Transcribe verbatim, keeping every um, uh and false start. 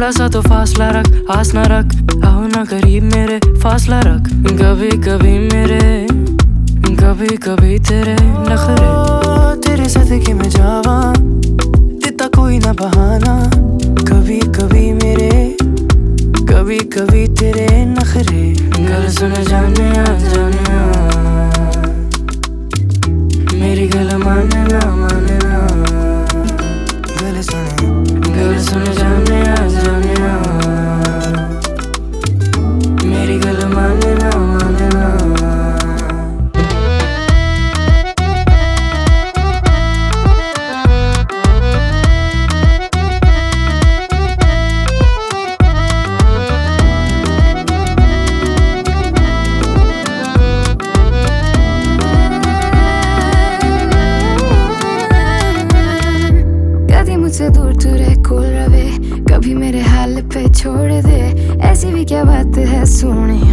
थोड़ा सा तो फासला रख, आस ना रख, आओ ना करीब मेरे, फासला रख। कभी कभी मेरे, कभी कभी तेरे नखरे, तेरे सदके में जावा, देता कोई ना बहाना। कभी कभी मेरे, कभी कभी तेरे नखरे। गल सुन जाने आ जाने आ, मेरी गल माने ना माने ना। गल सुन, गल सुन जाने आ जाने आ, मेरी गल माने ना माने ना। मुझसे दूर तू रह कोल रवे, कभी मेरे हाल पे छोड़ दे। ऐसी भी क्या बात है सोने,